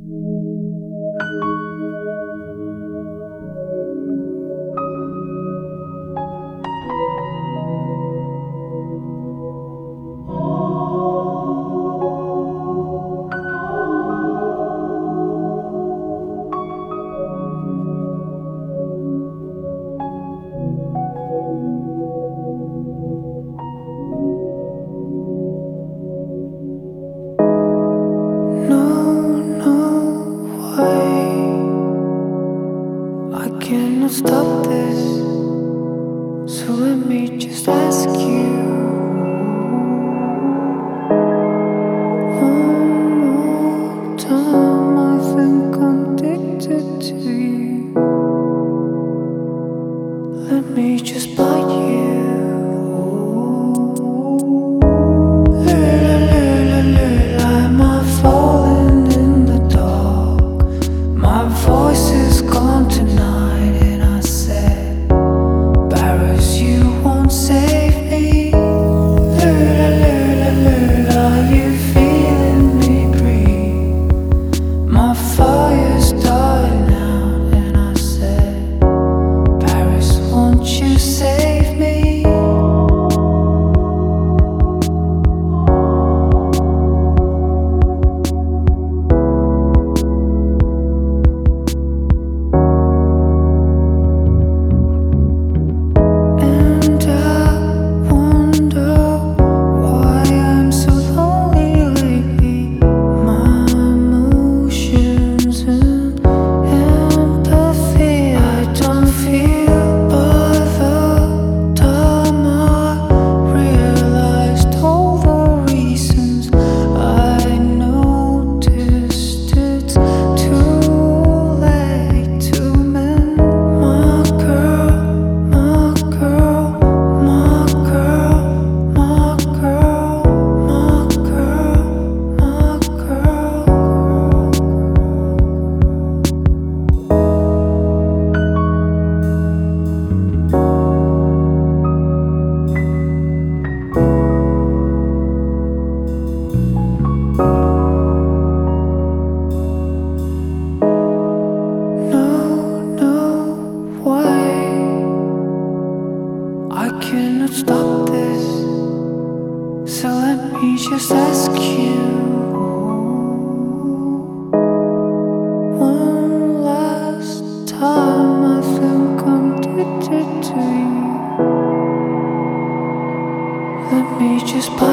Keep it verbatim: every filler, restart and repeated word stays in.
Cannot stop this, so let me just ask you one more time. I think I'm addicted to you. Let me just bite you. Am I falling in the dark? My voice is gone tonight. Save me. Are you feeling me breathe? My fire's dying out, and I said, Paris, won't you save me? Stop this, so let me just ask you one last time. I think I'm addicted to you. Let me just